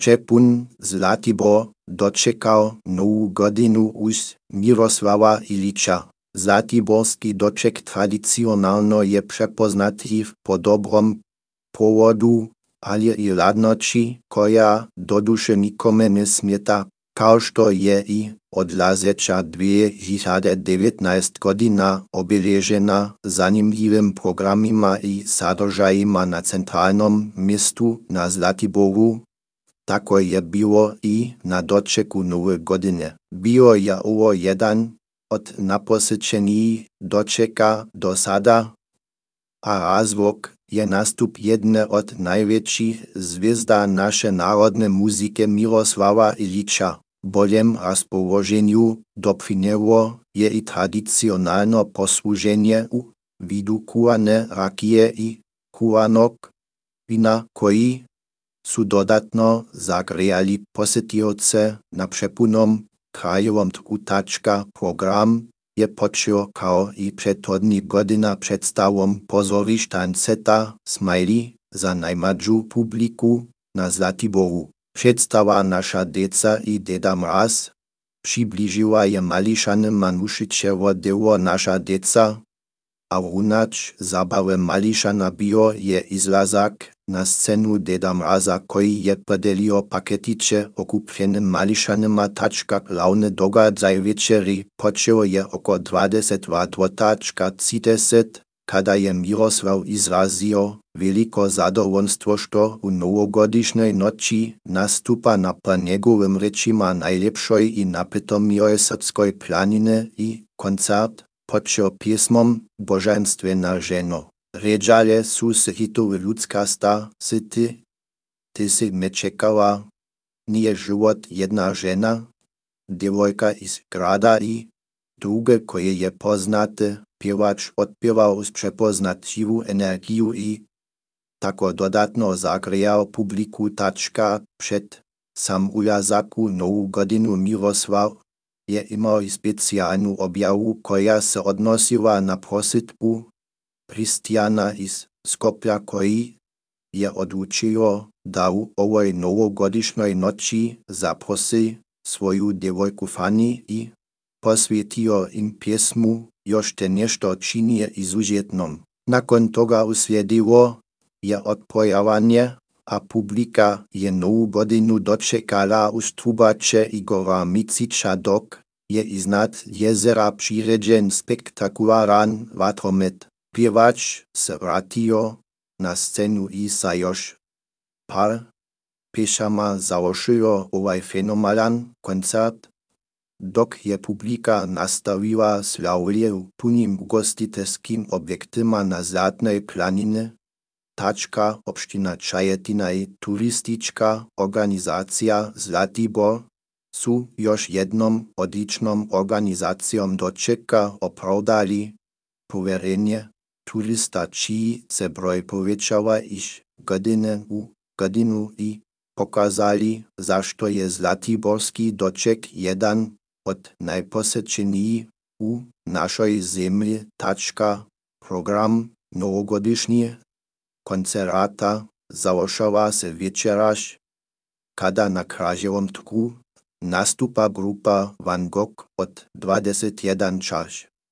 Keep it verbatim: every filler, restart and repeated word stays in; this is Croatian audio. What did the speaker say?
Přepun Zlatibor dočekal novú godinu už Miroslava Iliča. Zlatiborský doček tradicionálno je přepoznatý po dobrom pôvodu, ale i ladnoči, koja do duše nikome nesmieta, kaožto je i od lazeča dve tisíce devätnásť godina obeležená zanimljivým programima i sadržajima na centrálnom miestu na Zlatiboru. Tako je bilo i na dočeku nové godine. Bio je ovo jedan od naposečených dočeka do sada a razlog je nastup jedne od najväčších zviezda naše národné muzike Miroslava Iliča. Boljem rozpoloženiu doprinelo je i tradicionálne poslúženie u vidu kúrané rakie i kúranok vína, koji sú dodatno zagrejali posetujúce na přepunom krajovom trutačka. Program je počeo kao i předhodný godina představom pozoriš tanceta Smiley za najmladšiu publiku na Zlatiboru. Představa Naša deca i Deda Mraz přiblížila je mališanem manušičevo deło Naša deca, a runač zabave mališana bio je izlazak na scénu Deda Mraza, koji je podelio paketiče okupljenim mališanima tačka glavne događaj večeri. Počeo je oko dvadeset tačka trideset, kada je Miroslav izrazio veliko zadovoljstvo što u novogodišnjoj noći nastupa na po njegovim rečima najlepšoj i napitomijoj srpskoj planine i koncert počeo pjesmom Božanstvena ženo. Ređale su se hitovi ľudskasta, si ty, ty si me čekala, nije život jedna žena, djevojka iz grada i druge koje je poznate, pjevač otpjeval uz prepoznatljivu energiju i tako dodatno zagrejal publiku tačka před sam ulazak u novu godinu. Miroslav je imao i specijalnu objavu, koja se odnosila na prositbu Kristijana iz Skoplja, koji je odlučio da u ovoj novogodišnjoj noći zaprosi svoju djevojku Fani i posvetio im pjesmu Još te nešto čini izuzetnom. Nakon toga uslijedilo je odpojavanje, a publika je novu godinu dočekala uz trubače Igora Micića, dok je iznad jezera přiređen spektakularan vatromet. Pjevač se vratio na scénu i sa još par pješama završio ovaj fenomenalan koncert, dok je publika nastavila slavlje u punim ugostiteľským objektima na Zlatnej planine. Tačka opština Čajetina i turistička organizacija Zlatibor su još jednom odličnom organizacijom dočeka opravdali poverenje turista, čiji se broj povećava iš godine u godinu i pokazali, zašto je Zlatiborski doček jedan od najposečenijih u našoj zemlji. Tačka program novogodišnji koncerata završava se večeraš, kada na Kraževom trgu nastupa grupa Van Gogh od dvadeset jedan čas.